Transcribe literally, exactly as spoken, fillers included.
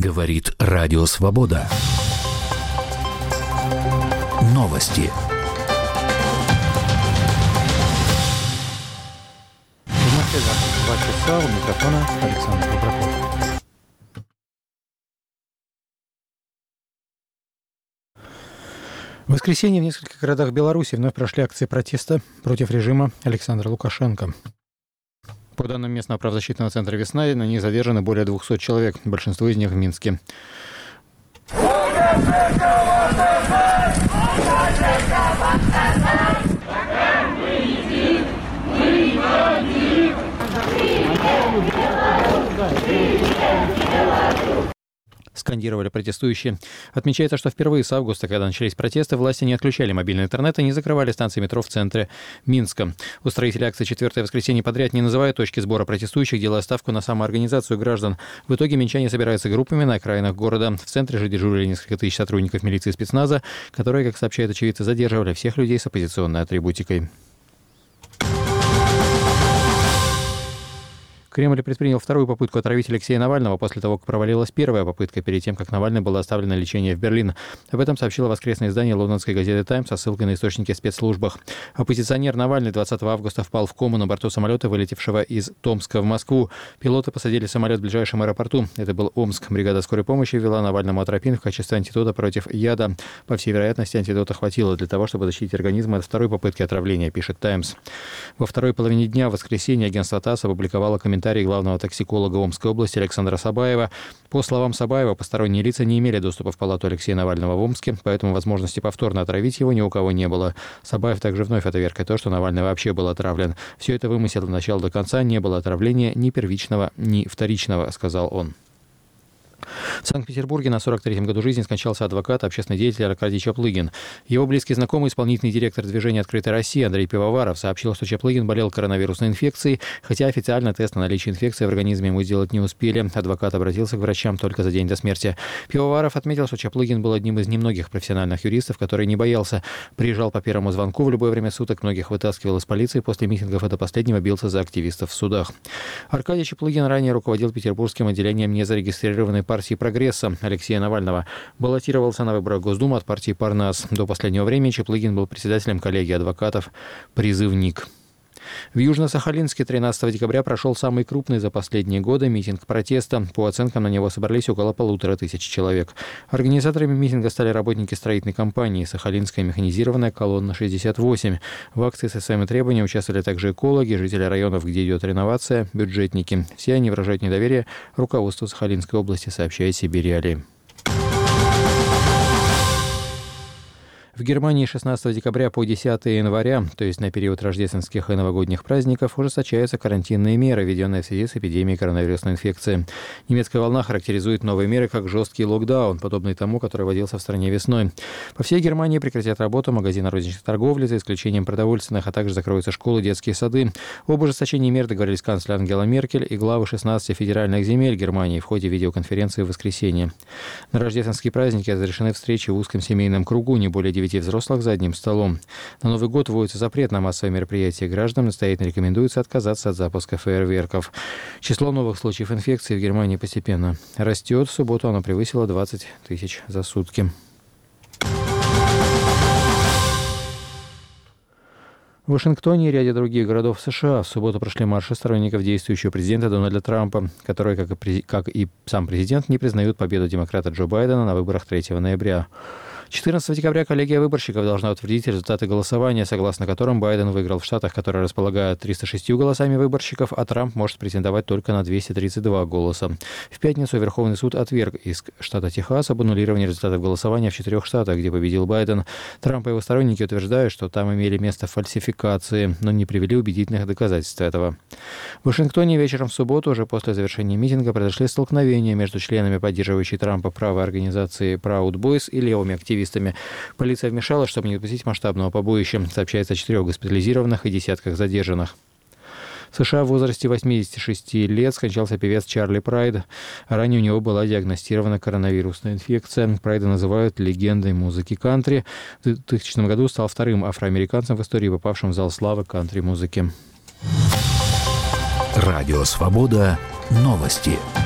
Говорит Радио Свобода. Новости. В Москве два часа. У микрофона Александр Доброход. В воскресенье в нескольких городах Беларуси вновь прошли акции протеста против режима Александра Лукашенко. По данным местного правозащитного центра «Весна», на них задержаны более двухсот человек, большинство из них в Минске. Скандировали протестующие. Отмечается, что впервые с августа, когда начались протесты, власти не отключали мобильный интернет и не закрывали станции метро в центре Минска. Устроители акции «Четвертое воскресенье подряд» не называют точки сбора протестующих, делая ставку на самоорганизацию граждан. В итоге минчане собираются группами на окраинах города. В центре же дежурили несколько тысяч сотрудников милиции и спецназа, которые, как сообщают очевидцы, задерживали всех людей с оппозиционной атрибутикой. Кремль предпринял вторую попытку отравить Алексея Навального после того, как провалилась первая попытка перед тем, как Навальный был оставлен на лечение в Берлин. Об этом сообщило воскресное издание лондонской газеты «Таймс» со ссылкой на источники в спецслужбах. Оппозиционер Навальный двадцатого августа впал в кому на борту самолета, вылетевшего из Томска в Москву. Пилоты посадили самолет в ближайшем аэропорту. Это был Омск. Бригада скорой помощи ввела Навальному атропин в качестве антидота против яда. По всей вероятности, антидота хватило для того, чтобы защитить организм от второй попытки отравления, пишет «Таймс». Во второй половине дня в воскресенье агентство ТАСС опубликовало комментарий главного токсиколога Омской области Александра Сабаева. По словам Сабаева, посторонние лица не имели доступа в палату Алексея Навального в Омске, поэтому возможности повторно отравить его ни у кого не было. Сабаев также вновь отверг то, что Навальный вообще был отравлен. «Все это вымысел от начала до конца, не было отравления ни первичного, ни вторичного», сказал он. В Санкт-Петербурге на сорок третьем году жизни скончался адвокат, общественный деятель Аркадий Чаплыгин. Его близкий знакомый, исполнительный директор движения «Открытая Россия» Андрей Пивоваров сообщил, что Чаплыгин болел коронавирусной инфекцией, хотя официально тест на наличие инфекции в организме ему сделать не успели. Адвокат обратился к врачам только за день до смерти. Пивоваров отметил, что Чаплыгин был одним из немногих профессиональных юристов, который не боялся. Приезжал по первому звонку в любое время суток, многих вытаскивал из полиции, после митингов и до последнего бился за активистов в судах. Аркадий Чаплыгин ранее руководил петербургским отделением незарегистрированной партии «Прогресса» Алексея Навального. Баллотировался на выборах Госдумы от партии «Парнас». До последнего времени Чаплыгин был председателем коллегии адвокатов «Призывник». В Южно-Сахалинске тринадцатого декабря прошел самый крупный за последние годы митинг протеста. По оценкам, на него собрались около полутора тысяч человек. Организаторами митинга стали работники строительной компании «Сахалинская механизированная колонна шестьдесят восемь». В акции со своими требованиями участвовали также экологи, жители районов, где идет реновация, бюджетники. Все они выражают недоверие руководству Сахалинской области, сообщает Сибирь. В Германии с шестнадцатого декабря по десятого января, то есть на период рождественских и новогодних праздников, ужесточаются карантинные меры, введенные в связи с эпидемией коронавирусной инфекции. Немецкая волна характеризует новые меры как жесткий локдаун, подобный тому, который вводился в стране весной. По всей Германии прекратят работу магазины розничной торговли, за исключением продовольственных, а также закроются школы, детские сады. Об ужесточении мер договорились канцлер Ангела Меркель и главы шестнадцати федеральных земель Германии в ходе видеоконференции в воскресенье. На рождественские праздники разрешены встречи в узком семейном кругу, не более девяти взрослых за одним столом. На Новый год вводится запрет на массовые мероприятия. Гражданам настоятельно рекомендуется отказаться от запуска фейерверков. Число новых случаев инфекции в Германии постепенно растет. В субботу оно превысило двадцать тысяч за сутки. В Вашингтоне и ряде других городов США в субботу прошли марши сторонников действующего президента Дональда Трампа, которые, как и, как и сам президент, не признают победу демократа Джо Байдена на выборах третьего ноября. четырнадцатого декабря коллегия выборщиков должна утвердить результаты голосования, согласно которым Байден выиграл в штатах, которые располагают тремястами шестью голосами выборщиков, а Трамп может претендовать только на двести тридцать два голоса. В пятницу Верховный суд отверг иск штата Техас об аннулировании результатов голосования в четырех штатах, где победил Байден. Трамп и его сторонники утверждают, что там имели место фальсификации, но не привели убедительных доказательств этого. В Вашингтоне вечером в субботу, уже после завершения митинга, произошли столкновения между членами поддерживающей Трампа правой организации Proud Boys и левыми активистами. Полиция вмешалась, чтобы не допустить масштабного побоища. Сообщается о четырех госпитализированных и десятках задержанных. В США в возрасте восьмидесяти шести лет скончался певец Чарли Прайд. Ранее у него была диагностирована коронавирусная инфекция. Прайда называют легендой музыки кантри. В двухтысячном году стал вторым афроамериканцем в истории, попавшим в зал славы кантри-музыки. Радио «Свобода». Новости.